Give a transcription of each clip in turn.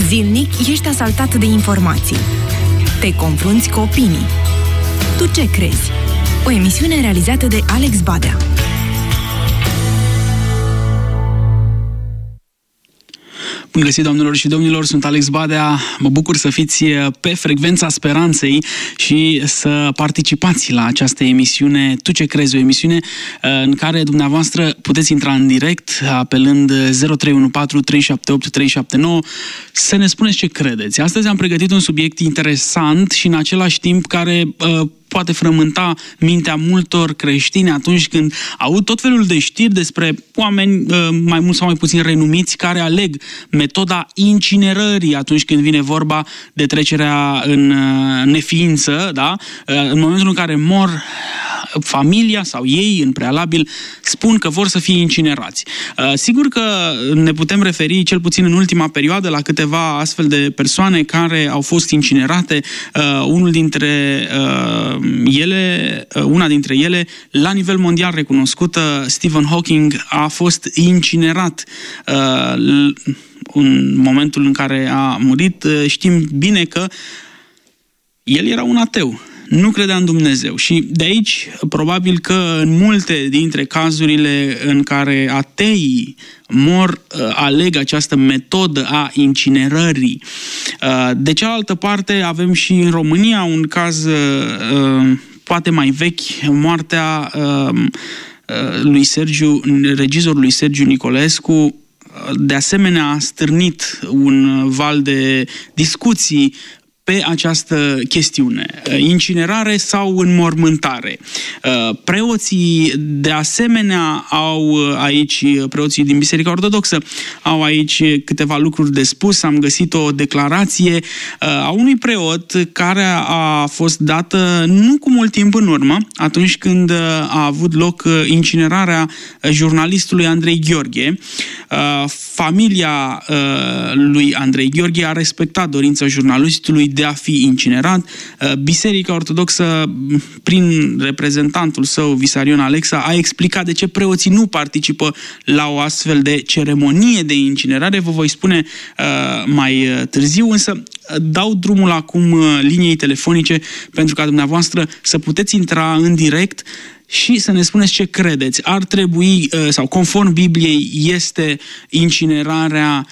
Zilnic ești asaltat de informații. Te confrunți cu opinii. Tu ce crezi? O emisiune realizată de Alex Badea. Bun găsit, doamnelor și domnilor, sunt Alex Badea. Mă bucur să fiți pe frecvența speranței și să participați la această emisiune Tu ce crezi? O emisiune în care dumneavoastră puteți intra în direct apelând 0314 378 379 să ne spuneți ce credeți. Astăzi am pregătit un subiect interesant și în același timp care poate frământa mintea multor creștini atunci când aud tot felul de știri despre oameni mai mult sau mai puțin renumiți care aleg metoda incinerării atunci când vine vorba de trecerea în neființă, da? În momentul în care mor, familia sau ei în prealabil spun că vor să fie incinerați. Sigur că ne putem referi cel puțin în ultima perioadă la câteva astfel de persoane care au fost incinerate. Una dintre ele, la nivel mondial recunoscută, Stephen Hawking, a fost incinerat în momentul în care a murit. Știm bine că el era un ateu. Nu credea în Dumnezeu și de aici probabil că în multe dintre cazurile în care ateii mor, aleg această metodă a incinerării. De cealaltă parte avem și în România un caz poate mai vechi, moartea regizorului Sergiu Nicolescu. De asemenea a stârnit un val de discuții pe această chestiune. Incinerare sau înmormântare. Preoții, de asemenea, au aici, preoții din Biserica Ortodoxă, au aici câteva lucruri de spus. Am găsit o declarație a unui preot care a fost dată nu cu mult timp în urmă, atunci când a avut loc incinerarea jurnalistului Andrei Gheorghe. Familia lui Andrei Gheorghe a respectat dorința jurnalistului de a fi incinerat. Biserica Ortodoxă, prin reprezentantul său, Visarion Alexa, a explicat de ce preoții nu participă la o astfel de ceremonie de incinerare. Vă voi spune mai târziu, însă dau drumul acum liniei telefonice pentru ca dumneavoastră să puteți intra în direct și să ne spuneți ce credeți. Ar trebui, sau conform Bibliei, este incinerarea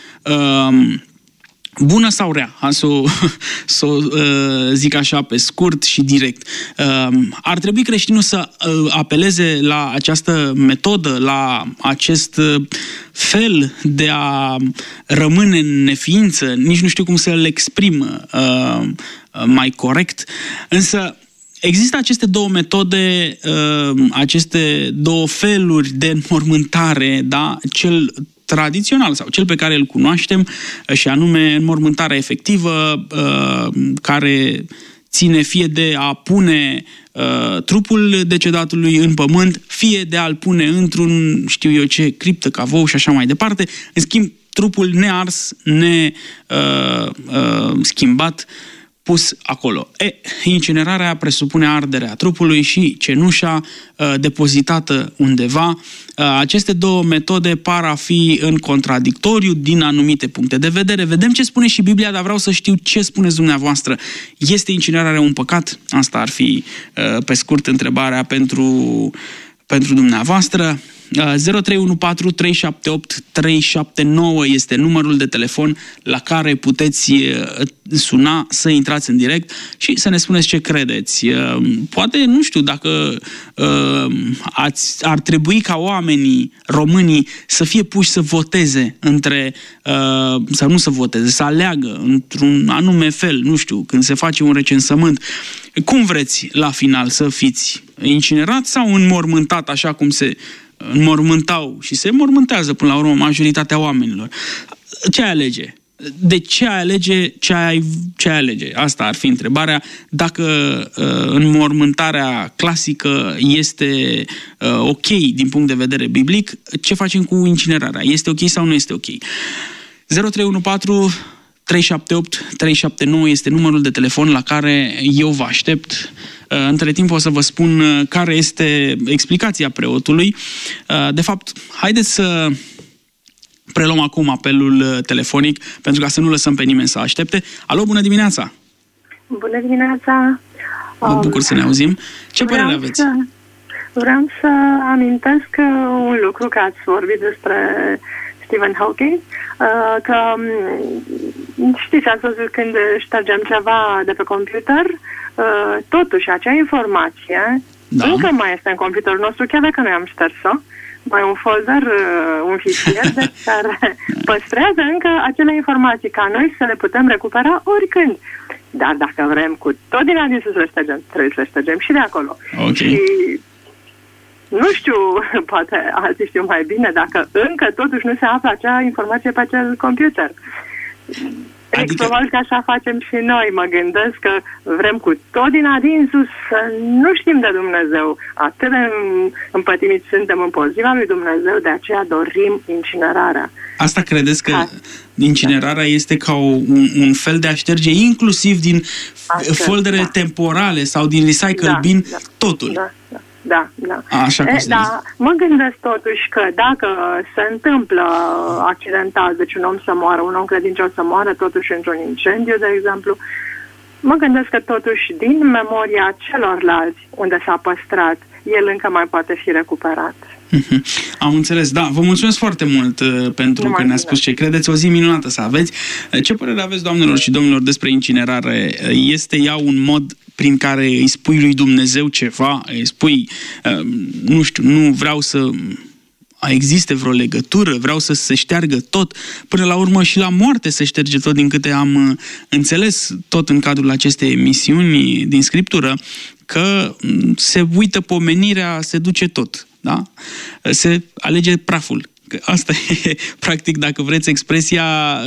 bună sau rea? Să o zic așa pe scurt și direct. Ar trebui creștinul să apeleze la această metodă, la acest fel de a rămâne în neființă? Nici nu știu cum să-l exprim mai corect. Însă există aceste două metode, aceste două feluri de înmormântare, da? Cel tradițional sau cel pe care îl cunoaștem și anume înmormântarea efectivă, care ține fie de a pune trupul decedatului în pământ, fie de a-l pune într-un, știu eu ce, criptă, cavou și așa mai departe. În schimb, trupul nears, neschimbat, pus acolo. Incinerarea presupune arderea trupului și cenușa depozitată undeva. Aceste două metode par a fi în contradictoriu din anumite puncte de vedere. Vedem ce spune și Biblia, dar vreau să știu ce spuneți dumneavoastră. Este incinerarea un păcat? Asta ar fi, pe scurt, întrebarea pentru dumneavoastră. 0314 378 379 este numărul de telefon la care puteți suna să intrați în direct și să ne spuneți ce credeți. Poate, nu știu, dacă ar trebui ca oamenii, românii, să fie puși să voteze sau nu să voteze, să aleagă într-un anume fel, nu știu, când se face un recensământ. Cum vreți la final să fiți? Incinerat sau înmormântat așa cum se înmormântau și se înmormântează până la urmă majoritatea oamenilor? Ce ai alege? De ce ai alege? Ce ai alege? Asta ar fi întrebarea. Dacă înmormântarea clasică este ok din punct de vedere biblic, ce facem cu incinerarea? Este ok sau nu este ok? 0314 378 379 este numărul de telefon la care eu vă aștept. Între timp o să vă spun care este explicația preotului. De fapt, haideți preluăm acum apelul telefonic, pentru ca să nu lăsăm pe nimeni să aștepte. Alo, bună dimineața! Bună dimineața! Mă bucur să ne auzim. Ce părere aveți? Vreau să amintesc un lucru, că ați vorbit despre Stephen Hawking, că știți, ați văzut când ștergem ceva de pe computer, totuși acea informație încă mai este în computerul nostru, chiar dacă noi am șters-o, mai un folder, un fișier care păstrează încă acele informații, ca noi să le putem recupera oricând. Dar dacă vrem cu tot din adinsul să le ștergem, trebuie să le ștergem și de acolo. Okay. Și nu știu, poate alții știu mai bine, dacă încă totuși nu se află acea informație pe acel computer. Adică... Probabil că așa facem și noi. Mă gândesc că vrem cu tot din adinsul să nu știm de Dumnezeu. Atât de împătimiți suntem împotriva lui Dumnezeu, de aceea dorim incinerarea. Asta credeți că incinerarea este ca un fel de a șterge inclusiv din foldere temporale sau din recycle bin totul? Da. Așa mă gândesc totuși că dacă se întâmplă accidental, deci un om să moară, un om credincios să moară totuși într-un incendiu, de exemplu, mă gândesc că totuși din memoria celorlalți unde s-a păstrat, el încă mai poate fi recuperat. Am înțeles, da. Vă mulțumesc foarte mult pentru că ne-ați spus ce credeți. O zi minunată să aveți. Ce părere aveți, doamnelor și domnilor, despre incinerare? Este ea un mod prin care îi spui lui Dumnezeu ceva? Îi spui, nu știu, nu vreau să existe vreo legătură, vreau să se șteargă tot. Până la urmă și la moarte se șterge tot, din câte am înțeles tot în cadrul acestei emisiuni din Scriptură, că se uită pomenirea, se duce tot. Da? Se alege praful. Asta e, practic, dacă vreți, expresia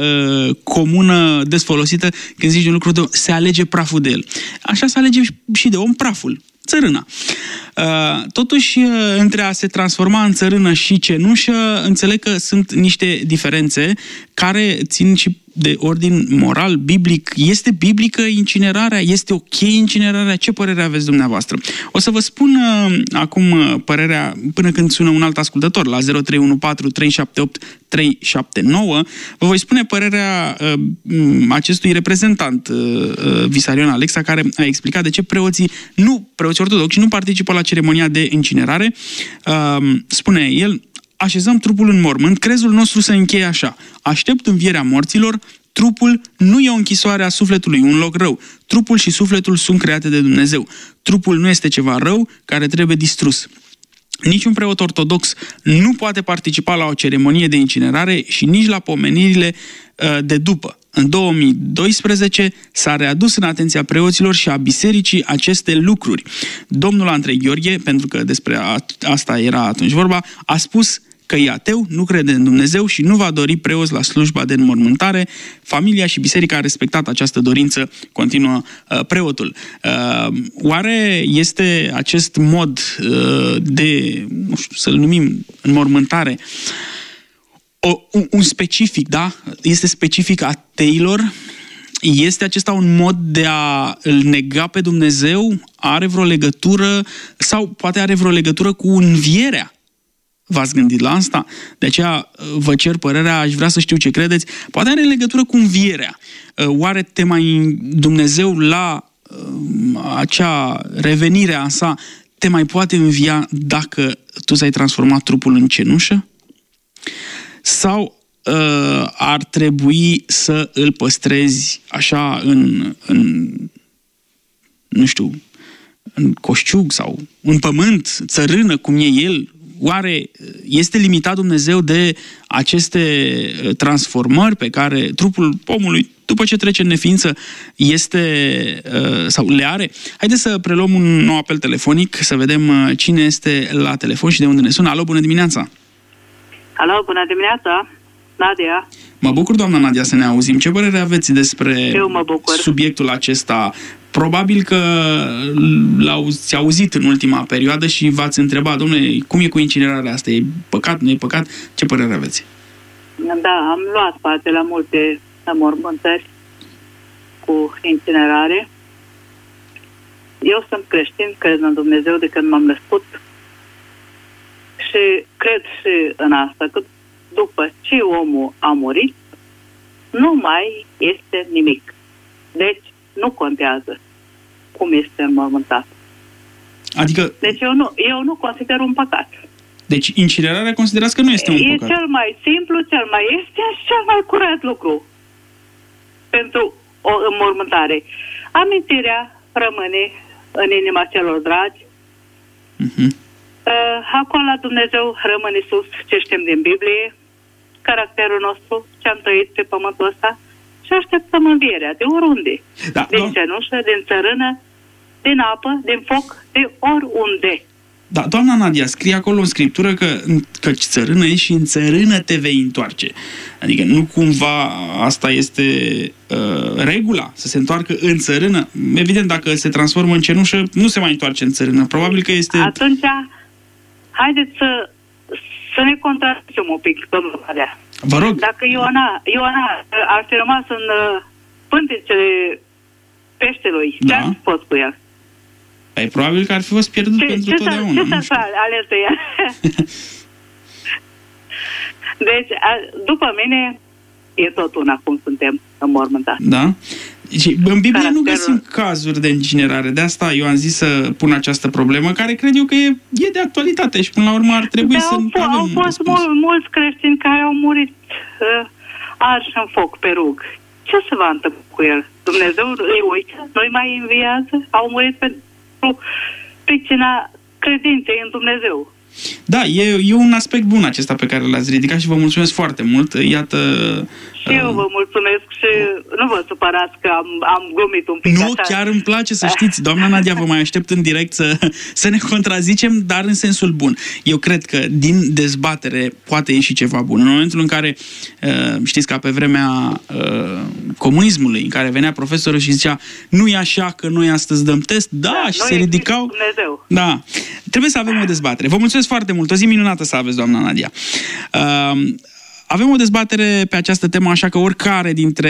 comună des folosită când zici un lucru, se alege praful de el. Așa se alege și de om praful, țărâna. Totuși, între a se transforma în țărână și cenușă, înțeleg că sunt niște diferențe care țin și de ordin moral, biblic. Este biblică incinerarea? Este ok incinerarea? Ce părere aveți dumneavoastră? O să vă spun acum părerea, până când sună un alt ascultător, la 0314 378 379, vă voi spune părerea acestui reprezentant, Visarion Alexa, care a explicat de ce preoții ortodoxi nu participă la ceremonia de incinerare. Spune el: așezăm trupul în mormânt, crezul nostru se încheie așa: aștept învierea morților, trupul nu e o închisoare a sufletului, un loc rău. Trupul și sufletul sunt create de Dumnezeu. Trupul nu este ceva rău care trebuie distrus. Niciun preot ortodox nu poate participa la o ceremonie de incinerare și nici la pomenirile de după. În 2012 s-a readus în atenția preoților și a bisericii aceste lucruri. Domnul Andrei Gheorghe, pentru că despre asta era atunci vorba, a spus că e ateu, nu crede în Dumnezeu și nu va dori preoți la slujba de înmormântare. Familia și biserica a respectat această dorință, continuă preotul. Oare este acest mod de, nu știu, să-l numim înmormântare, un specific, da? Este specific ateilor? Este acesta un mod de a îl nega pe Dumnezeu? Are vreo legătură sau poate are vreo legătură cu învierea? V-ați gândit la asta? De aceea vă cer părerea, aș vrea să știu ce credeți. Poate are legătură cu învierea. Oare te mai Dumnezeu la acea revenire a sa te mai poate învia dacă tu ți-ai transformat trupul în cenușă? Sau ar trebui să îl păstrezi așa nu știu, în coșciug sau în pământ, țărână, cum e el? Oare este limitat Dumnezeu de aceste transformări pe care trupul omului, după ce trece în neființă, sau le are? Haideți să preluăm un nou apel telefonic, să vedem cine este la telefon și de unde ne sună. Alo, bună dimineața! Alo, bună dimineața! Nadia. Mă bucur, doamna Nadia, să ne auzim. Ce părere aveți despre subiectul acesta? Probabil că l-ați auzit în ultima perioadă și v-ați întrebat, domnule, cum e cu incinerarea asta? E păcat, nu e păcat? Ce părere aveți? Da, am luat parte la multe înmormântări cu incinerare. Eu sunt creștin, cred în Dumnezeu de când m-am născut și cred și în asta, că după ce omul a murit, nu mai este nimic. Deci nu contează cum este înmormântat. Adică... Deci eu nu consider un păcat. Deci incinerarea considerați că nu este un păcat? E cel mai simplu, cel mai ieftin și cel mai curat lucru pentru o înmormântare. Amintirea rămâne în inima celor dragi. Acolo la Dumnezeu rămâne sus ce știm din Biblie, caracterul nostru, ce am trăit pe pământul ăsta și așteptăm învierea de oriunde. Da, din cenușă, din țărână, din apă, din foc, de oriunde. Da, doamna Nadia, scrie acolo în Scriptură că țărână ești și în țărână te vei întoarce. Adică nu cumva asta este regula, să se întoarcă în țărână? Evident, dacă se transformă în cenușă, nu se mai întoarce în țărână. Probabil că este... Atunci, haideți să ne contrazicem un pic, domnul Padea. Vă rog. Dacă Ioana ar fi rămas în pântecele peștelui, ce ar fi fost cu el? Păi probabil că ar fi fost pierdut pentru totdeauna. Ce să ales de ea? Deci, după mine, e tot una cum suntem înmormântați. Da? Și în Biblie nu găsim cazuri de incinerare. De asta eu am zis să pun această problemă, care cred eu că e de actualitate și până la urmă ar trebui să avem au fost mulți creștini care au murit arși în foc pe rug. Ce se va întâmpla cu el? Dumnezeu îi uită? Nu-i mai înviază? Au murit pentru pricina credinței în Dumnezeu. Da, e un aspect bun acesta pe care l-ați ridicat și vă mulțumesc foarte mult. Iată... Și eu vă mulțumesc și nu vă supărați că am glumit un pic. Nu, așa. Chiar îmi place să știți. Doamna Nadia, vă mai aștept în direct să ne contrazicem, dar în sensul bun. Eu cred că din dezbatere poate ieși ceva bun. În momentul în care, știți, ca pe vremea comunismului, în care venea profesorul și zicea nu e așa că noi astăzi dăm test, și se ridicau... Dumnezeu. Da, trebuie să avem o dezbatere. Vă mulțumesc foarte mult. O zi minunată să aveți, doamna Nadia. Avem o dezbatere pe această temă, așa că oricare dintre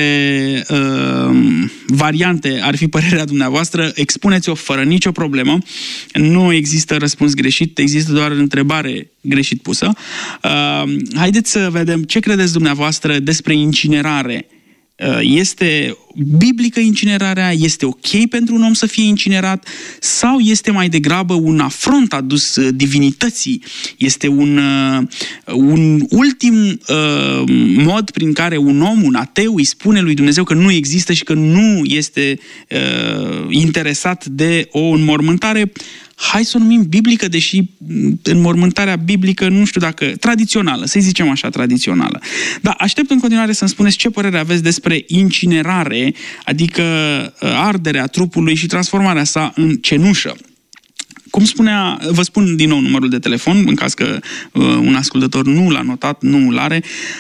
variante ar fi părerea dumneavoastră, expuneți-o fără nicio problemă. Nu există răspuns greșit, există doar întrebare greșit pusă. Haideți să vedem ce credeți dumneavoastră despre incinerare. Este biblică incinerarea? Este ok pentru un om să fie incinerat? Sau este mai degrabă un afront adus divinității? Este un ultim mod prin care un om, un ateu, îi spune lui Dumnezeu că nu există și că nu este interesat de o înmormântare, hai să o numim biblică, deși înmormântarea biblică, nu știu dacă, tradițională, să-i zicem așa, tradițională. Dar aștept în continuare să-mi spuneți ce părere aveți despre incinerare, adică arderea trupului și transformarea sa în cenușă. Cum spunea, vă spun din nou numărul de telefon, în caz că un ascultător nu l-a notat, nu l-are,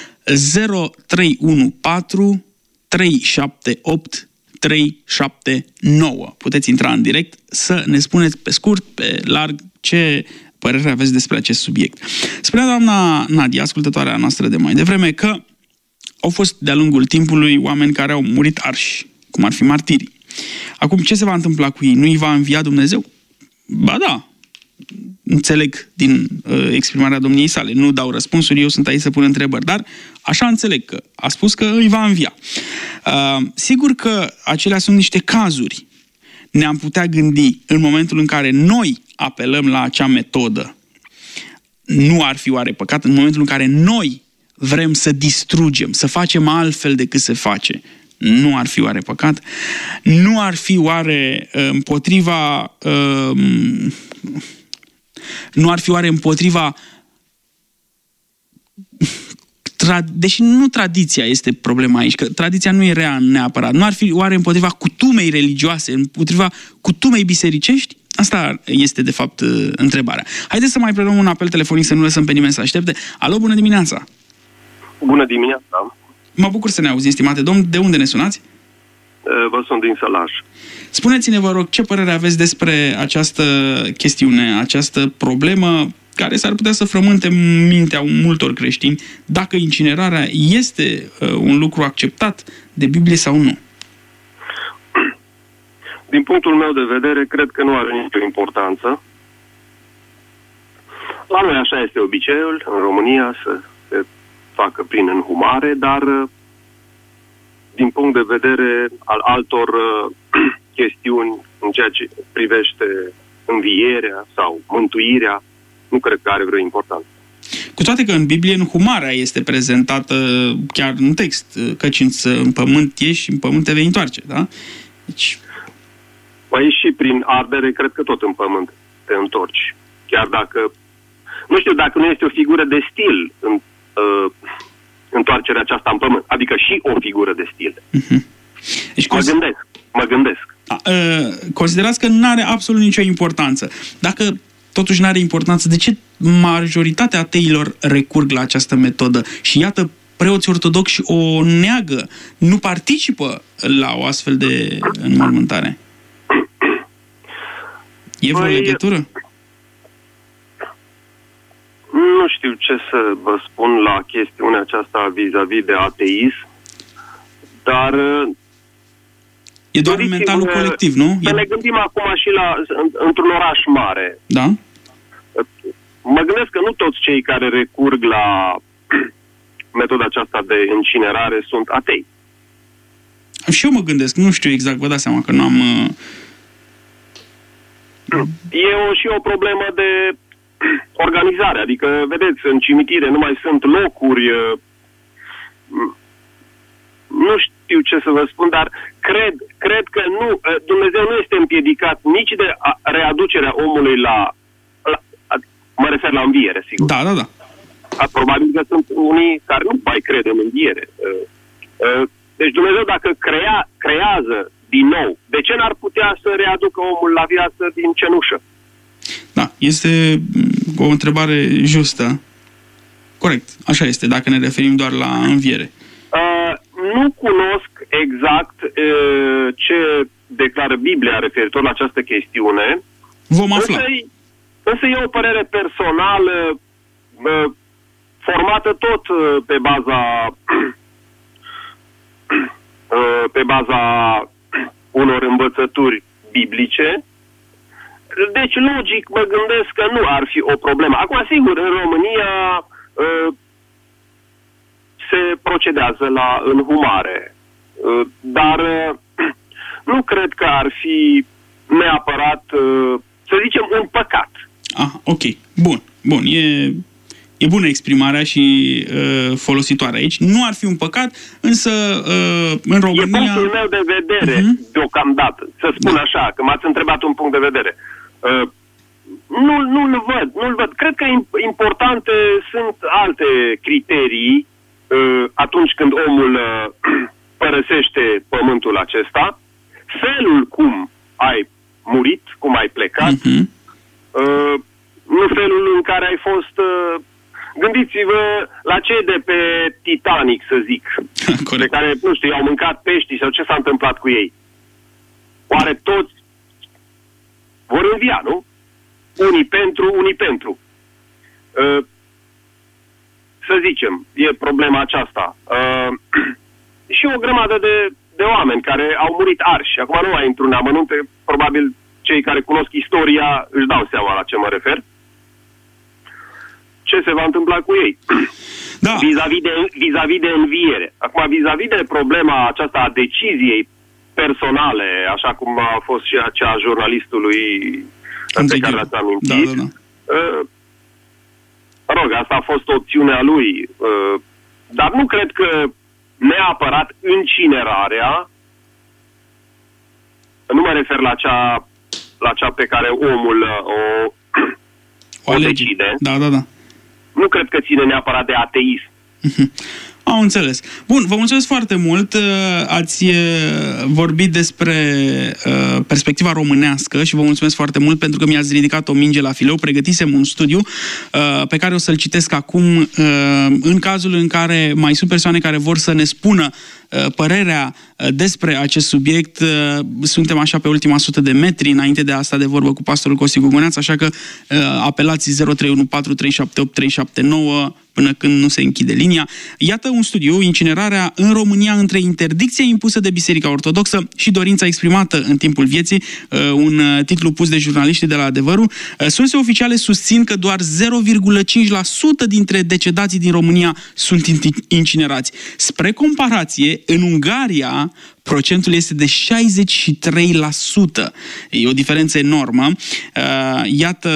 0314 378 379. Puteți intra în direct să ne spuneți pe scurt, pe larg, ce părere aveți despre acest subiect. Spunea doamna Nadia, ascultătoarea noastră de mai devreme, că au fost de-a lungul timpului oameni care au murit arși, cum ar fi martirii. Acum, ce se va întâmpla cu ei? Nu îi va învia Dumnezeu? Ba da, înțeleg din exprimarea domniei sale. Nu dau răspunsuri, eu sunt aici să pun întrebări, dar așa înțeleg că a spus că îi va învia. Sigur că acelea sunt niște cazuri. Ne-am putea gândi în momentul în care noi apelăm la acea metodă. Nu ar fi oare păcat în momentul în care noi vrem să distrugem, să facem altfel decât se face? Nu ar fi oare păcat? Nu ar fi oare împotriva... Nu ar fi oare împotriva... Deși nu tradiția este problema aici, că tradiția nu e rea neapărat. Nu ar fi oare împotriva cutumei religioase, împotriva cutumei bisericești? Asta este, de fapt, întrebarea. Haideți să mai preluăm un apel telefonic, să nu lăsăm pe nimeni să aștepte. Alo, bună dimineața! Bună dimineața! Mă bucur să ne auzim, stimate domn. De unde ne sunați? Vă sunt din Sălaj. Spuneți-ne, vă rog, ce părere aveți despre această chestiune, această problemă care s-ar putea să frământe mintea multor creștini, dacă incinerarea este un lucru acceptat de Biblie sau nu? Din punctul meu de vedere, cred că nu are nicio importanță. La noi așa este obiceiul, în România, să se facă prin înhumare, dar din punct de vedere al altor chestiuni în ceea ce privește învierea sau mântuirea, nu cred că are vreo importanță. Cu toate că în Biblie înhumarea este prezentată chiar în text, căci în pământ ieși și în pământ te vei întoarce, da? Deci... Păi și prin ardere, cred că tot în pământ te întorci. Chiar dacă, nu știu, dacă nu este o figură de stil în întoarcerea aceasta în pământ. Adică și o figură de stil. Deci, mă gândesc. Considerați că nu are absolut nicio importanță. Dacă totuși nu are importanță, de ce majoritatea ateilor recurg la această metodă? Și iată, preoții ortodoxi o neagă, nu participă la o astfel de înmormântare. E vreo legătură? Nu știu ce să vă spun la chestiunea aceasta vis-a-vis de ateism, dar... E doar mentalul colectiv, nu? Să ne gândim acum și într-un oraș mare. Da? Mă gândesc că nu toți cei care recurg la metoda aceasta de incinerare sunt atei. Și eu mă gândesc, nu știu exact, vă dați seama că nu am... E și o problemă de organizare, adică, vedeți, în cimitire nu mai sunt locuri, nu știu ce să vă spun, dar cred că nu, Dumnezeu nu este împiedicat nici de readucerea omului mă refer la înviere, sigur. Da. Probabil că sunt unii care nu mai cred în înviere. Deci Dumnezeu, dacă creează din nou, de ce n-ar putea să readucă omul la viață din cenușă? Da, este o întrebare justă. Corect, așa este, dacă ne referim doar la înviere. Nu cunosc exact ce declară Biblia referitor la această chestiune. Vom afla. Însă e o părere personală formată tot pe baza unor învățături biblice. Deci, logic, mă gândesc că nu ar fi o problemă. Acum, sigur, în România se procedează la înhumare. Dar nu cred că ar fi neapărat, să zicem, un păcat. Ok. Bun. E bună exprimarea și folositoare aici. Nu ar fi un păcat, însă în România... E punctul meu de vedere, deocamdată. Să spun așa, că m-ați întrebat un punct de vedere. Nu-l văd. Cred că importante sunt alte criterii atunci când omul părăsește pământul acesta, felul cum ai murit, cum ai plecat, nu felul în care ai fost... Gândiți-vă la cei de pe Titanic, să zic, pe care, nu știu, au mâncat pești sau ce s-a întâmplat cu ei. Oare toți vor învia, nu? Unii pentru. Să zicem, e problema aceasta. Și o grămadă de oameni care au murit arși. Acum nu mai intru în amănunte, probabil cei care cunosc istoria își dau seama la ce mă refer. Ce se va întâmpla cu ei? Da. Vis-a-vis de înviere. Acum, vis-a-vis de problema aceasta a deciziei personale, așa cum a fost și cea a jurnalistului pe care l-ați amintit. Da. Rog, asta a fost opțiunea lui. Dar nu cred că neapărat incinerarea, nu mă refer la cea pe care omul o decide. Da. Nu cred că ține neapărat de ateism. Am înțeles. Bun, vă mulțumesc foarte mult. Ați vorbit despre perspectiva românească și vă mulțumesc foarte mult pentru că mi-ați ridicat o minge la fileu. Pregătisem un studiu pe care o să-l citesc acum în cazul în care mai sunt persoane care vor să ne spună părerea despre acest subiect. Suntem așa pe ultima 100 de metri, înainte de asta de vorbă cu pastorul Costi Gugoneaț, așa că apelați 0314378379 până când nu se închide linia. Iată un studiu, incinerarea în România între interdicția impusă de Biserica Ortodoxă și dorința exprimată în timpul vieții, un titlu pus de jurnaliștii de la Adevărul. Surse oficiale susțin că doar 0,5% dintre decedații din România sunt incinerați. Spre comparație, în Ungaria, procentul este de 63%. E o diferență enormă. Iată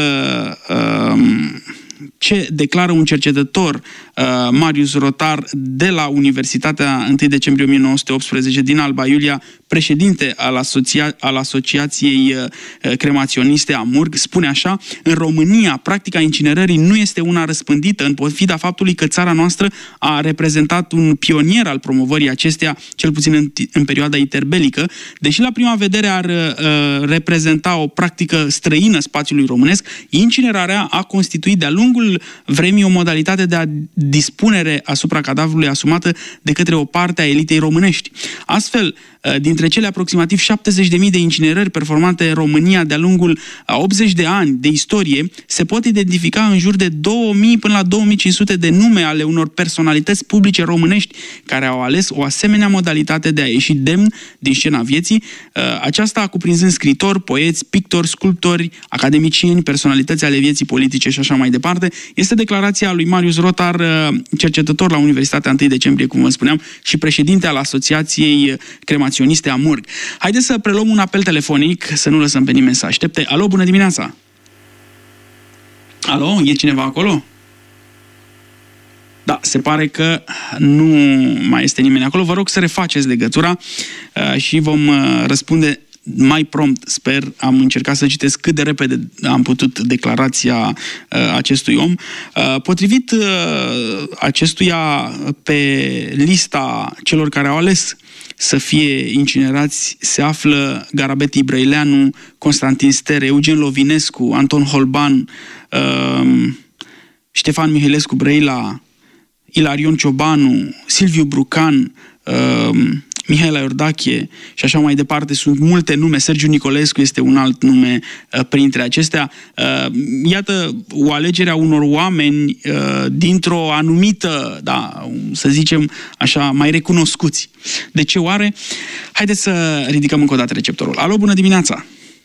ce declară un cercetător, Marius Rotar, de la Universitatea 1 decembrie 1918 din Alba Iulia, președinte al Asociației Cremaționiste Amurg, spune așa: în România, practica incinerării nu este una răspândită, în pofida faptului că țara noastră a reprezentat un pionier al promovării acesteia, cel puțin în perioada interbelică, deși la prima vedere ar reprezenta o practică străină spațiului românesc, incinerarea a constituit de-a lungul vremii o modalitate de dispunere asupra cadavrului asumată de către o parte a elitei românești. Astfel, dintre cele aproximativ 70.000 de incinerări performante în România de-a lungul a 80 de ani de istorie, se pot identifica în jur de 2000 până la 2500 de nume ale unor personalități publice românești care au ales o asemenea modalitate de a ieși demn din scena vieții, aceasta cuprinzând scritori, poeți, pictori, sculptori, academicieni, personalități ale vieții politice și așa mai departe. Este declarația lui Marius Rotar, cercetător la Universitatea 1 decembrie, cum vă spuneam, și președinte al Asociației Cremaționiste Amurg. Haideți să preluăm un apel telefonic, să nu lăsăm pe nimeni să aștepte. Alo, bună dimineața! Alo, e cineva acolo? Da, se pare că nu mai este nimeni acolo. Vă rog să refaceți legătura și vom răspunde mai prompt, sper. Am încercat să citesc cât de repede am putut declarația acestui om. Potrivit acestuia, pe lista celor care au ales să fie incinerați se află Garabeti Brăileanu, Constantin Stere, Eugen Lovinescu, Anton Holban, Ștefan Mihailescu Brăila, Ilarion Ciobanu, Silviu Brucan, Mihaela Iordache și așa mai departe. Sunt multe nume. Sergiu Nicolescu este un alt nume printre acestea. Iată o alegere a unor oameni dintr-o anumită, da, să zicem așa, mai recunoscuți. De ce oare? Haideți să ridicăm încă o dată receptorul. Alo, bună dimineața!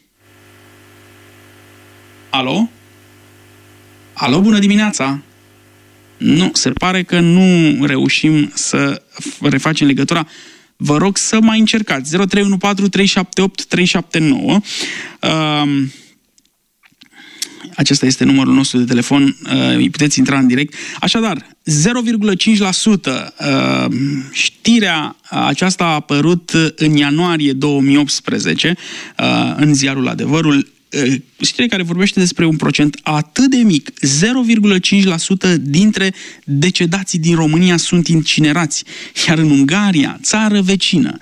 Alo? Alo, bună dimineața! Nu, se pare că nu reușim să refacem legătura. Vă rog să mai încercați. 0314378379. Acesta este numărul nostru de telefon. Îi puteți intra în direct. Așadar, 0,5%. Știrea aceasta a apărut în ianuarie 2018 în ziarul Adevărul. Știre care vorbește despre un procent atât de mic, 0,5% dintre decedații din România sunt incinerați, iar în Ungaria, țară vecină,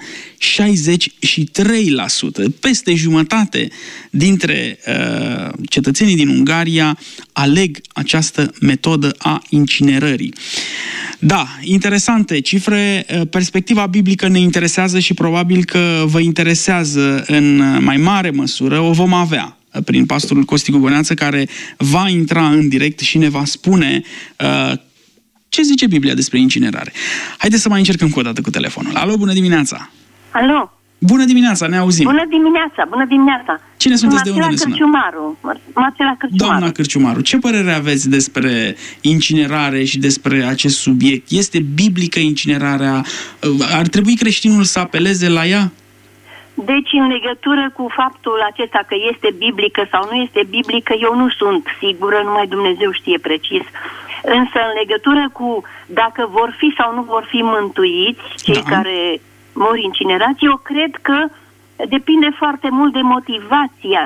63%, peste jumătate dintre cetățenii din Ungaria aleg această metodă a incinerării. Da, interesante cifre. Perspectiva biblică ne interesează și probabil că vă interesează în mai mare măsură. O vom avea prin pastorul Costi Gugoneață, care va intra în direct și ne va spune ce zice Biblia despre incinerare. Haideți să mai încercăm cu o dată cu telefonul. Alo, bună dimineața! Alo! Bună dimineața, ne auzim! Bună dimineața, bună dimineața! Cine sunteți, de unde ne sună? Marcela Cârciumaru. Doamna Cârciumaru, ce părere aveți despre incinerare și despre acest subiect? Este biblică incinerarea? Ar trebui creștinul să apeleze la ea? Deci, în legătură cu faptul acesta că este biblică sau nu este biblică, eu nu sunt sigură, numai Dumnezeu știe precis. Însă, în legătură cu dacă vor fi sau nu vor fi mântuiți cei care mor incinerați, eu cred că depinde foarte mult de motivația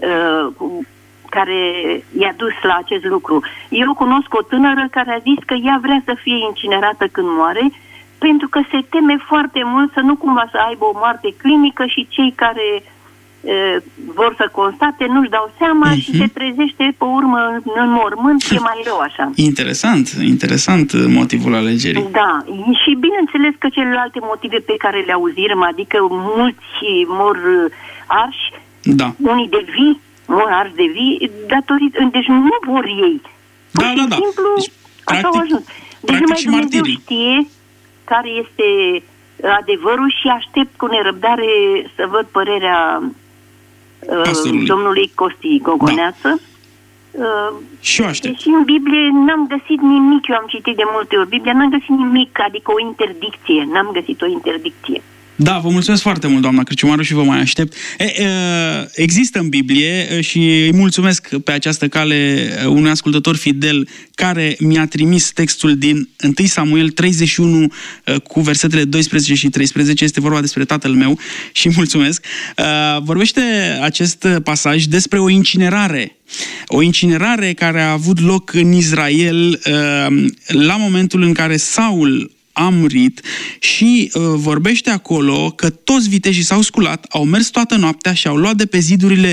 care i-a dus la acest lucru. Eu cunosc o tânără care a zis că ea vrea să fie incinerată când moare, pentru că se teme foarte mult să nu cumva să aibă o moarte clinică și cei care vor să constate, nu-și dau seama și se trezește pe urmă în mormânt, e mai rău așa. Interesant motivul alegerii. Da, și bineînțeles că celelalte motive pe care le auzirăm, adică mulți mor arși, unii de vii, mor arși de vii, datorită, deci nu vor ei. Pur și simplu, deci, așa au ajuns. Deci numai Dumnezeu știe care este adevărul și aștept cu nerăbdare să văd părerea domnului Costi Gogoneață. Și aștept. Deși în Biblie n-am găsit nimic, eu am citit de multe ori Biblia, n-am găsit nimic, adică o interdicție, n-am găsit o interdicție. Da, vă mulțumesc foarte mult, doamna Cârciumaru, și vă mai aștept. Există în Biblie și îi mulțumesc pe această cale unui ascultător fidel care mi-a trimis textul din 1 Samuel 31 cu versetele 12 și 13. Este vorba despre tatăl meu și mulțumesc. Vorbește acest pasaj despre o incinerare. O incinerare care a avut loc în Israel la momentul în care Saul a murit și vorbește acolo că toți vitejii s-au sculat, au mers toată noaptea și au luat de pe zidurile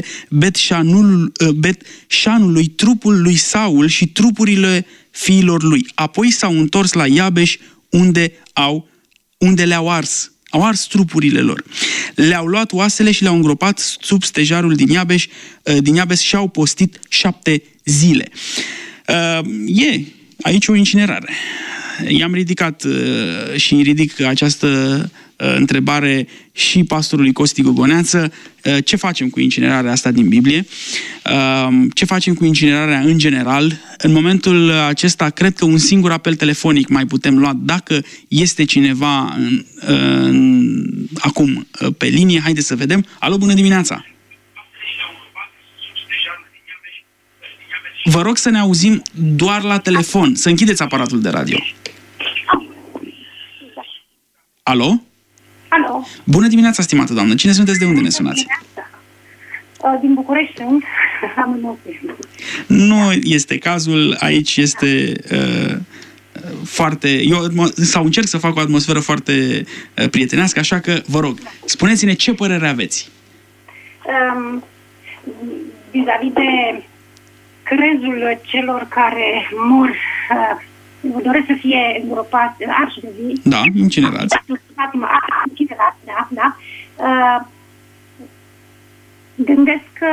Bet-Șanului trupul lui Saul și trupurile fiilor lui. Apoi s-au întors la Iabeș unde le-au ars. Au ars trupurile lor. Le-au luat oasele și le-au îngropat sub stejarul din Iabeș și au postit 7 zile. E aici o incinerare. I-am ridicat și ridic această întrebare și pastorului Costi Gogoneață. Ce facem cu incinerarea asta din Biblie? Ce facem cu incinerarea în general? În momentul acesta, cred că un singur apel telefonic mai putem lua dacă este cineva acum pe linie. Haideți să vedem. Alo, bună dimineața! Vă rog să ne auzim doar la telefon. Să închideți aparatul de radio. Alo? Alo. Bună dimineața, stimată doamnă. Cine sunteți? De unde ne sunați? Din București sunt. Nu este cazul. Aici este foarte... sau încerc să fac o atmosferă foarte prietenească, așa că vă rog, spuneți-ne ce părere aveți. Vis-a-vis de crezul celor care mor, doresc să fie îngropați, arși de vii. Da, incinerați. Incinerați, da. Gândesc că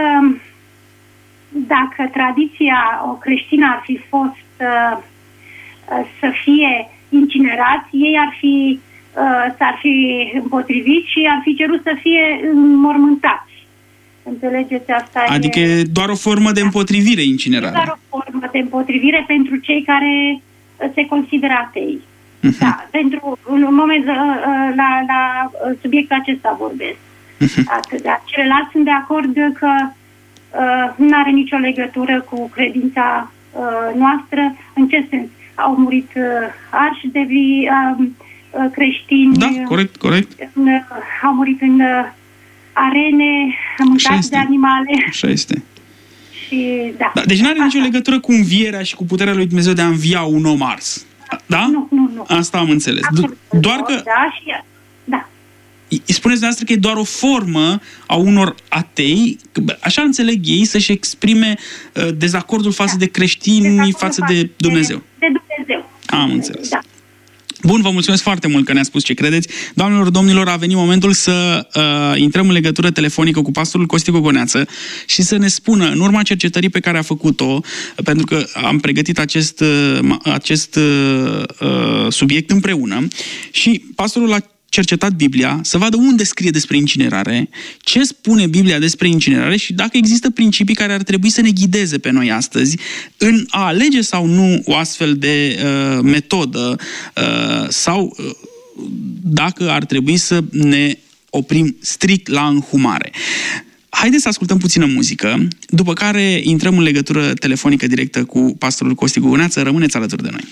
dacă tradiția creștină ar fi fost să fie incinerați, ei s-ar fi împotrivit și ar fi cerut să fie înmormântați. Înțelegeți asta? Adică e doar o formă de împotrivire incinerarea. Doar o formă de împotrivire pentru cei care se consideră atei. Da, pentru un moment la subiectul acesta vorbesc. Celălalt sunt de acord că nu are nicio legătură cu credința noastră. În ce sens? Au murit arși de vii creștini. Da, corect. Au murit în arene, mâncați de animale. Așa este. Și, da. Deci nu are nicio legătură cu învierea și cu puterea lui Dumnezeu de a învia un om ars. Da? Nu. Asta am înțeles. Doar că... Da. Spuneți dumneavoastră că e doar o formă a unor atei, așa înțeleg ei, să-și exprime dezacordul față de creștini, față de Dumnezeu. De Dumnezeu. Am înțeles. Da. Bun, vă mulțumesc foarte mult că ne-a spus ce credeți. Doamnelor, domnilor, a venit momentul să intrăm în legătură telefonică cu pastorul Costi Gogoneață și să ne spună, în urma cercetării pe care a făcut-o, pentru că am pregătit acest subiect împreună, și pastorul a cercetat Biblia, să vadă unde scrie despre incinerare, ce spune Biblia despre incinerare și dacă există principii care ar trebui să ne ghideze pe noi astăzi în a alege sau nu o astfel de metodă sau dacă ar trebui să ne oprim strict la înhumare. Haideți să ascultăm puțină muzică, după care intrăm în legătură telefonică directă cu pastorul Costi Gogoneață. Rămâneți alături de noi.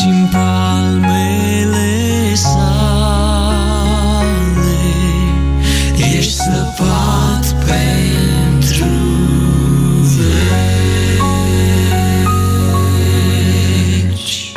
în palmele sale, ești săpat pentru veci.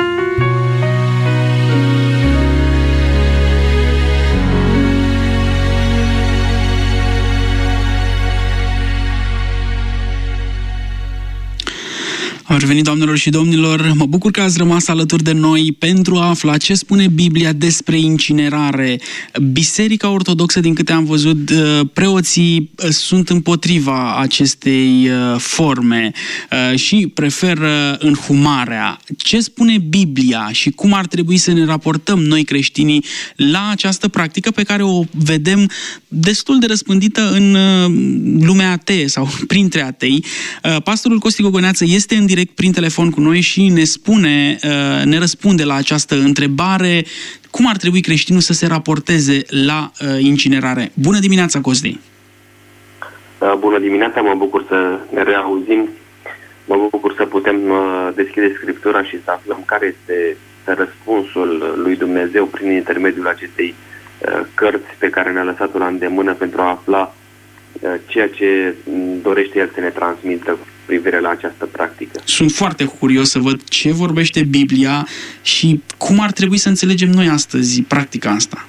Am revenit, doamnelor și domnilor. Mă bucur că ați rămas alături de noi pentru a afla ce spune Biblia despre incinerare. Biserica Ortodoxă, din câte am văzut, preoții sunt împotriva acestei forme și preferă înhumarea. Ce spune Biblia și cum ar trebui să ne raportăm noi creștinii la această practică pe care o vedem destul de răspândită în lumea atee sau printre atei? Pastorul Costi Gogoneață este în direct prin telefon cu noi și ne răspunde la această întrebare: cum ar trebui creștinul să se raporteze la incinerare? Bună dimineața, Costi! Bună dimineața, mă bucur să ne reauzim, mă bucur să putem deschide Scriptura și să aflăm care este răspunsul lui Dumnezeu prin intermediul acestei cărți pe care ne-a lăsat-o la îndemână pentru a afla ceea ce dorește El să ne transmită cu privire la această practică. Sunt foarte curios să văd ce vorbește Biblia și cum ar trebui să înțelegem noi astăzi practica asta.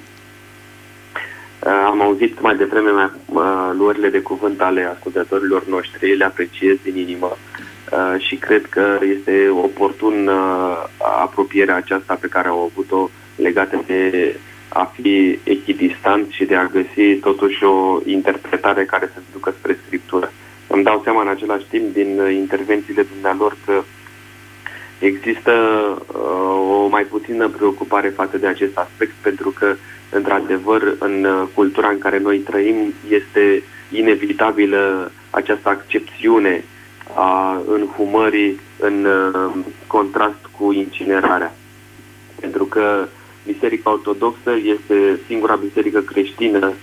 Am auzit mai devreme luările de cuvânt ale ascultătorilor noștri, le apreciez din inimă și cred că este oportun apropierea aceasta pe care au avut-o legată de a fi echidistant și de a găsi totuși o interpretare care să se ducă spre Scriptură. Îmi dau seama în același timp din intervențiile dumnealor că există o mai puțină preocupare față de acest aspect, pentru că, într-adevăr, în cultura în care noi trăim este inevitabilă această accepțiune a înhumării în contrast cu incinerarea. Pentru că Biserica Ortodoxă este singura biserică creștină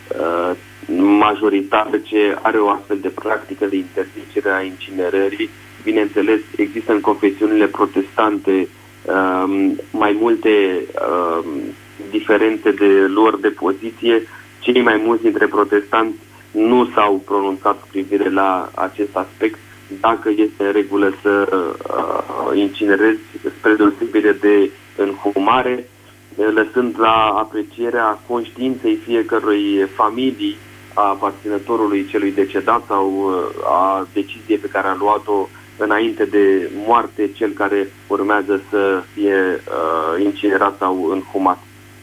majoritară ce are o astfel de practică de interzicere a incinerării. Bineînțeles, există în confesiunile protestante mai multe diferențe de luări de poziție. Cei mai mulți dintre protestanți nu s-au pronunțat cu privire la acest aspect, dacă este în regulă să incinerezi spre deosebire de înhumare, lăsând la aprecierea conștiinței fiecărui familii a aparținătorului celui decedat sau a deciziei pe care a luat-o înainte de moarte cel care urmează să fie incinerat sau înhumat.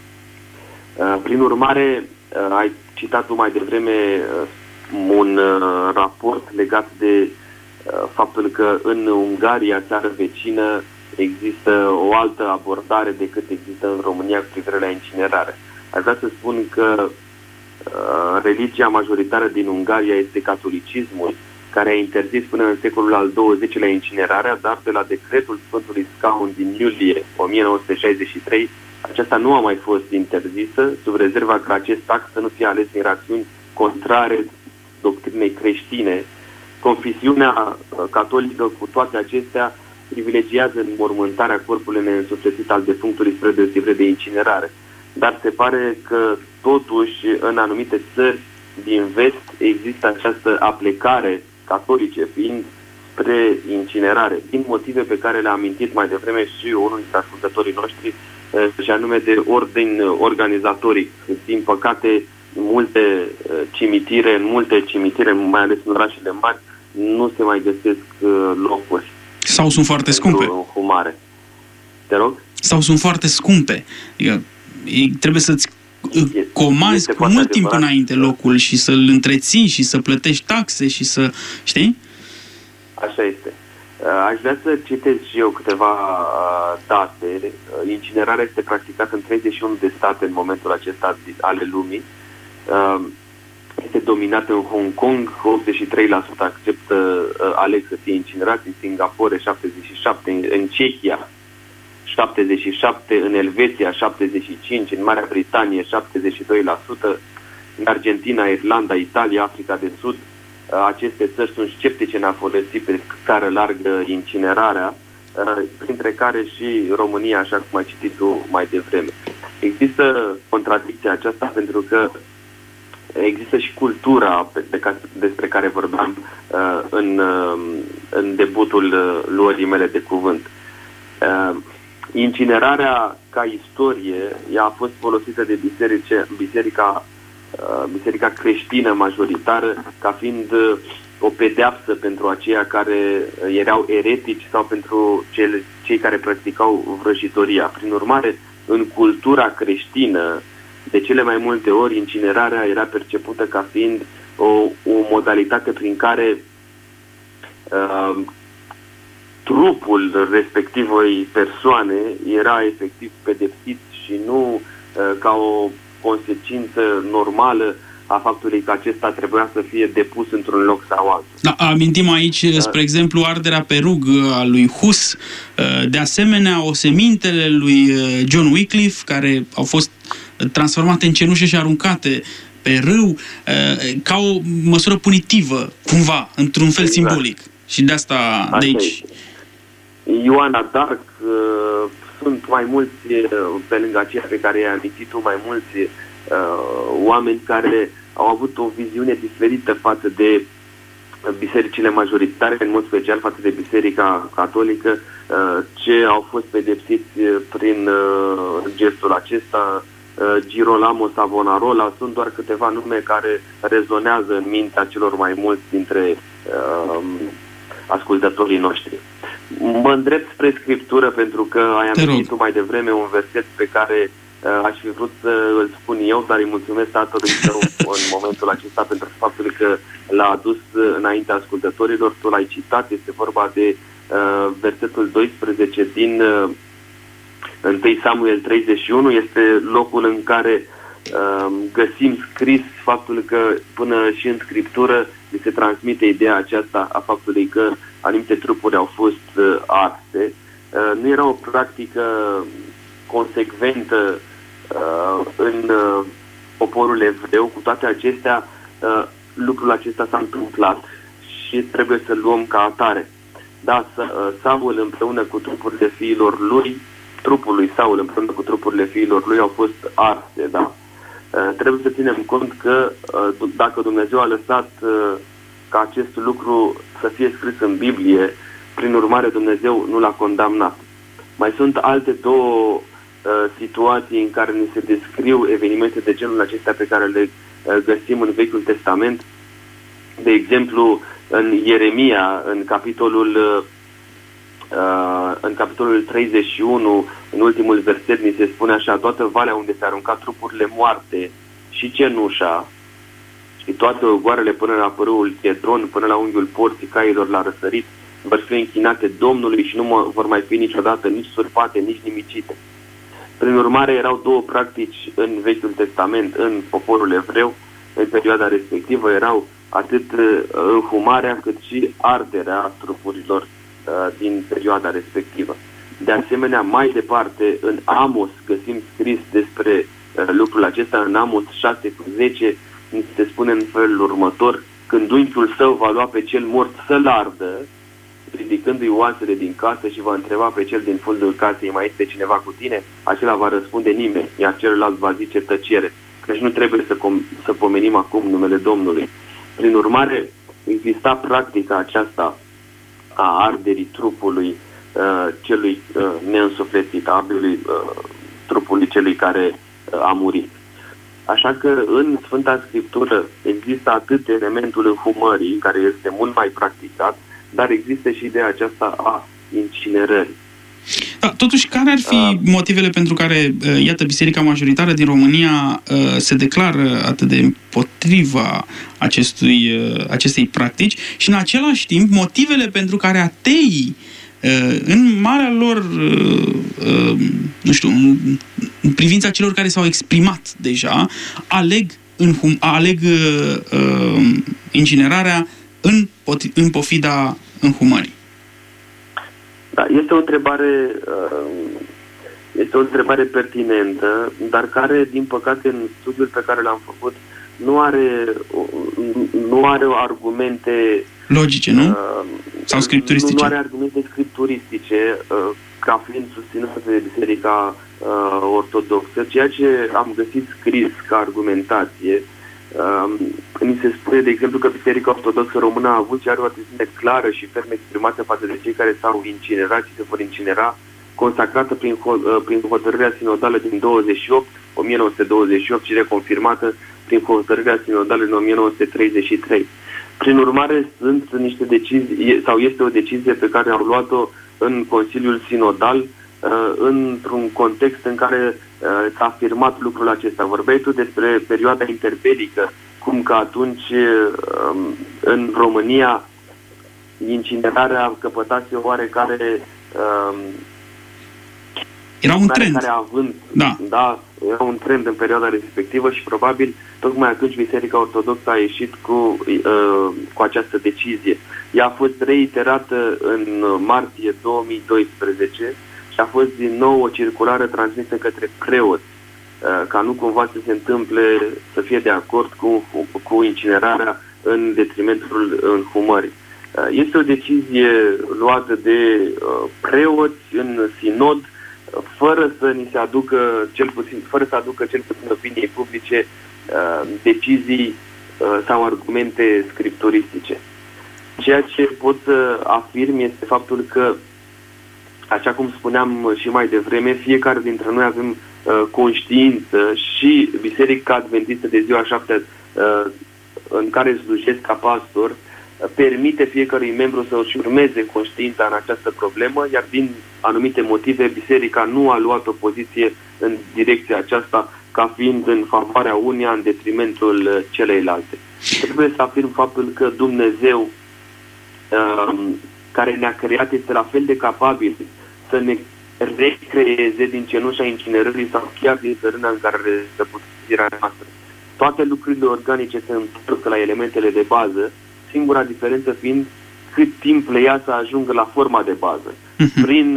Prin urmare, ai citat tu mai devreme un raport legat de faptul că în Ungaria, țară vecină, există o altă abordare decât există în România cu privire la incinerare. Aș vrea să spun că religia majoritară din Ungaria este catolicismul, care a interzis până în secolul al XX-lea incinerarea, dar de la decretul Sfântului Scaun din iulie 1963, aceasta nu a mai fost interzisă, sub rezerva că acest act să nu fie ales în rațiuni contrare doctrinei creștine. Confesiunea catolică, cu toate acestea, privilegiază înmormântarea corpului neînsuflețit al defunctului spre deosebire de incinerare. Dar se pare că, totuși, în anumite țări din vest există această aplecare, catolice fiind, spre incinerare, din motive pe care le-a amintit mai devreme și unul dintre ascultătorii noștri, și anume de ordin organizatoric. Din păcate, în multe cimitire, mai ales în orașele mari, nu se mai găsesc locuri. Sau sunt foarte scumpe. Înhumare. Te rog? Sau sunt foarte scumpe. Trebuie să-ți comanzi cu mult timp înainte locul și să-l întreții și să plătești taxe și să... Știi? Așa este. Aș vrea să citez și eu câteva date. Incinerarea este practicată în 31 de state în momentul acesta ale lumii. Este dominată în Hong Kong, 83% acceptă aleg să fie incinerați, în Singapore 77%, în Cehia 77%, în Elveția 75%, în Marea Britanie 72%, în Argentina, Irlanda, Italia, Africa de Sud. Aceste țări sunt sceptice în a folosi pe scară largă incinerarea printre care și România, așa cum ai citit tu mai devreme. Există contradicția aceasta pentru că există și cultura despre care vorbeam în debutul luării mele de cuvânt. Incinerarea ca istorie, ea a fost folosită de biserica creștină majoritară ca fiind o pedeapsă pentru aceia care erau eretici sau pentru cei care practicau vrăjitoria. Prin urmare, în cultura creștină, de cele mai multe ori, incinerarea era percepută ca fiind o modalitate prin care trupul respectivei persoane era efectiv pedepsit și nu ca o consecință normală a faptului că acesta trebuia să fie depus într-un loc sau altul. Da, amintim aici, spre exemplu, arderea pe rug a lui Hus, de asemenea, osemintele lui John Wycliffe, care au fost transformate în cenușă și aruncate pe râu, ca o măsură punitivă, cumva, într-un fel simbolic. Și de asta, de aici. Ioana Dark, sunt mai mulți, pe lângă aceia pe care i-ai amintit tu, mai mulți oameni care au avut o viziune diferită față de bisericile majoritare, în mod special față de Biserica Catolică, ce au fost pedepsiți prin gestul acesta. Girolamo, Savonarola, sunt doar câteva nume care rezonează în mintea celor mai mulți dintre ascultătorii noștri. Mă îndrept spre Scriptură pentru că ai amintit tu mai devreme un verset pe care aș fi vrut să îl spun eu, dar îi mulțumesc Tatălui Tău în momentul acesta pentru faptul că l-a adus înaintea ascultătorilor. Tu l-ai citat, este vorba de versetul 12 din 1 Samuel 31, este locul în care găsim scris faptul că până și în Scriptură li se transmite ideea aceasta a faptului că anumite trupuri au fost arse. Nu era o practică consecventă în poporul evreu. Cu toate acestea, lucrul acesta s-a întâmplat și trebuie să-l luăm ca atare. Da, Saul împreună cu trupurile fiilor lui, trupul lui Saul împreună cu trupurile fiilor lui au fost arse, da? Trebuie să ținem cont că dacă Dumnezeu a lăsat ca acest lucru să fie scris în Biblie, prin urmare Dumnezeu nu l-a condamnat. Mai sunt alte două situații în care ni se descriu evenimente de genul acesta pe care le găsim în Vechiul Testament. De exemplu, în Ieremia, în capitolul 31, în ultimul verset, ni se spune așa: toată valea unde se arunca trupurile moarte și cenușa și toate ogoarele până la părâul Chedron, până la unghiul porții cailor la răsărit, vor fi închinate Domnului și nu vor mai fi niciodată nici surpate, nici nimicite. Prin urmare, erau două practici în Vechiul Testament, în poporul evreu, în perioada respectivă, erau atât înhumarea cât și arderea trupurilor din perioada respectivă. De asemenea, mai departe, în Amos găsim scris despre lucrul acesta. În Amos 6:10 se spune în felul următor: când unchiul său va lua pe cel mort să-l ardă, ridicându-i oasele din casă, și va întreba pe cel din fundul casei: mai este cineva cu tine? Acela va răspunde: nimeni, iar celălalt va zice: tăcere. Deci nu trebuie să pomenim acum numele Domnului. Prin urmare, exista practica aceasta a arderii trupului celui neînsuflețit, a trupului celui care a murit. Așa că în Sfânta Scriptură există atât elementul înhumării, care este mult mai practicat, dar există și ideea aceasta a incinerării. Da, totuși, care ar fi motivele pentru care, iată, Biserica majoritară din România se declară atât de împotriva acestei practici și, în același timp, motivele pentru care ateii, în marea lor, nu știu, în privința celor care s-au exprimat deja, aleg incinerarea în pofida înhumării? Da, este o întrebare pertinentă, dar care, din păcate, în studiul pe care l-am făcut, nu are argumente logice, nu? Sau scripturistice? Nu are argumente scripturistice ca fiind susținute de Biserica Ortodoxă. Ceea ce am găsit scris ca argumentație, ni se spune, de exemplu, că Biserica Ortodoxă Română a avut și are o atitudine clară și ferm exprimată față de cei care s-au incinerat și se vor incinera, consacrată prin hotărârea sinodală din 1928 și reconfirmată prin hotărârea sinodală din 1933. Prin urmare, sunt niște decizii, sau este o decizie pe care au luat-o în Consiliul Sinodal, într-un context în care s-a afirmat lucrul acesta. Vorbeai tu despre perioada interbelică, cum că atunci în România incinerarea căpătase oarecare era un trend. Da, era un trend în perioada respectivă și probabil tocmai atunci Biserica Ortodoxă a ieșit cu această decizie. Ea a fost reiterată în martie 2012 și a fost din nou o circulară transmisă către preoți, ca nu cumva să se întâmple, să fie de acord cu incinerarea în detrimentul înhumării. Este o decizie luată de preoți în sinod, fără să aducă cel puțin opiniei publice decizii sau argumente scripturistice. Ceea ce pot să afirm este faptul că, așa cum spuneam și mai devreme, fiecare dintre noi avem conștiință și Biserica Adventistă de ziua 7 în care slujesc ca pastor permite fiecărui membru să își urmeze conștiința în această problemă, iar din anumite motive Biserica nu a luat o poziție în direcția aceasta ca fiind în favoarea uneia în detrimentul celeilalte. Trebuie să afirm faptul că Dumnezeu care ne-a creat este la fel de capabil să ne recreeze din cenușa incinerării sau chiar din țărâna în care este puterea noastră. Toate lucrurile organice se întorc la elementele de bază, singura diferență fiind cât timp le ia să ajungă la forma de bază. Prin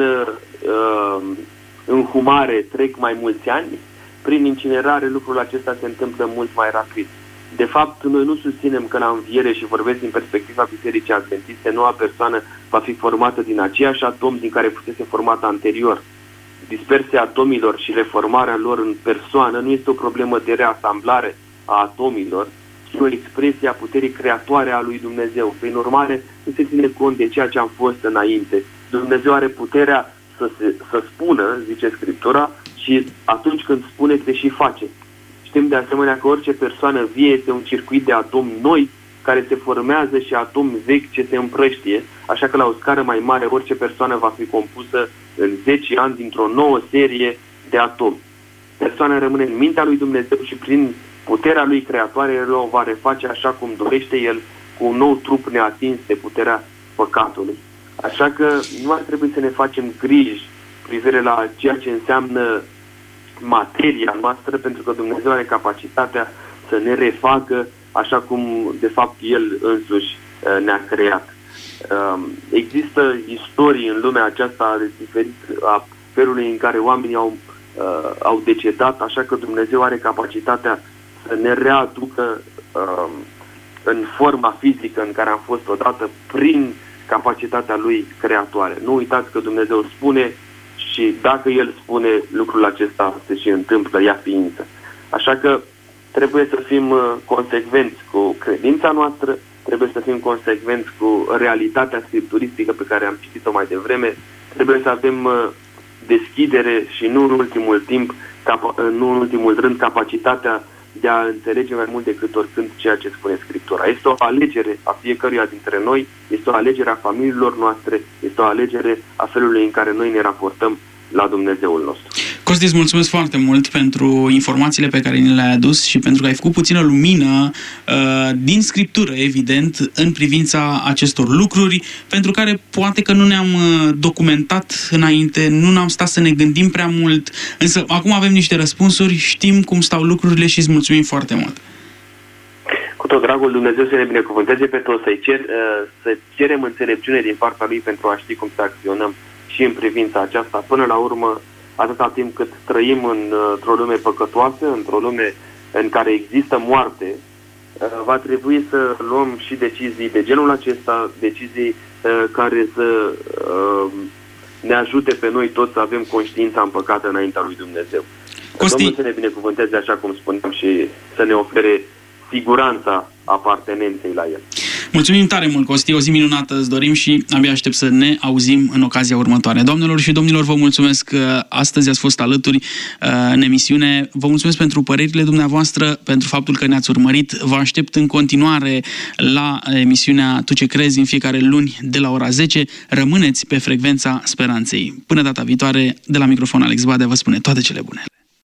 înhumare trec mai mulți ani, prin incinerare lucrul acesta se întâmplă mult mai rapid. De fapt, noi nu susținem că la înviere, și vorbesc din perspectiva Bisericii Adventiste, noua persoană va fi formată din aceiași atomi din care fusese formată anterior. Dispersia atomilor și reformarea lor în persoană nu este o problemă de reasamblare a atomilor, ci o expresie a puterii creatoare a lui Dumnezeu. Prin urmare, nu se ține cont de ceea ce am fost înainte. Dumnezeu are puterea să spună, zice Scriptura, și atunci când spune, se și face. Știm de asemenea că orice persoană vie este un circuit de atomi noi care se formează și atomi vechi ce se împrăștie, așa că la o scară mai mare orice persoană va fi compusă în 10 ani dintr-o nouă serie de atomi. Persoana rămâne în mintea lui Dumnezeu și prin puterea lui creatoare el o va reface așa cum dorește el, cu un nou trup neatins de puterea păcatului. Așa că nu ar trebui să ne facem griji privire la ceea ce înseamnă materia noastră, pentru că Dumnezeu are capacitatea să ne refacă așa cum de fapt El însuși ne-a creat. Există istorii în lumea aceasta diferit a felului în care oamenii au decedat, așa că Dumnezeu are capacitatea să ne readucă în forma fizică în care am fost odată prin capacitatea Lui creatoare. Nu uitați că Dumnezeu spune și dacă El spune, lucrul acesta se și întâmplă, ia ființă. Așa că trebuie să fim consecvenți cu credința noastră, trebuie să fim consecvenți cu realitatea scripturistică pe care am citit-o mai devreme, trebuie să avem deschidere și nu în ultimul timp, nu în ultimul rând, capacitatea de a înțelege mai mult decât oricând ceea ce spune Scriptura. Este o alegere a fiecăruia dintre noi, este o alegere a familiilor noastre, este o alegere a felului în care noi ne raportăm la Dumnezeul nostru. Costi, îți mulțumesc foarte mult pentru informațiile pe care ni le-ai adus și pentru că ai făcut puțină lumină din Scriptură, evident, în privința acestor lucruri, pentru care poate că nu ne-am documentat înainte, nu ne-am stat să ne gândim prea mult, însă acum avem niște răspunsuri, știm cum stau lucrurile și îți mulțumim foarte mult. Cu tot dragul, Dumnezeu să ne binecuvânteze pe toți, să cerem înțelepciune din partea Lui pentru a ști cum să acționăm și în privința aceasta. Până la urmă, atâta timp cât trăim într-o lume păcătoasă, într-o lume în care există moarte, va trebui să luăm și decizii de genul acesta, decizii care să ne ajute pe noi toți să avem conștiința împăcată înaintea lui Dumnezeu. Costi. Domnul să ne binecuvânteze, așa cum spuneam, și să ne ofere siguranța apartenenței la El. Mulțumim tare mult, Costi, o zi minunată îți dorim și abia aștept să ne auzim în ocazia următoare. Doamnelor și domnilor, vă mulțumesc că astăzi ați fost alături în emisiune. Vă mulțumesc pentru părerile dumneavoastră, pentru faptul că ne-ați urmărit. Vă aștept în continuare la emisiunea Tu ce crezi, în fiecare luni de la ora 10. Rămâneți pe frecvența speranței. Până data viitoare, de la microfon Alex Badea vă spune toate cele bune.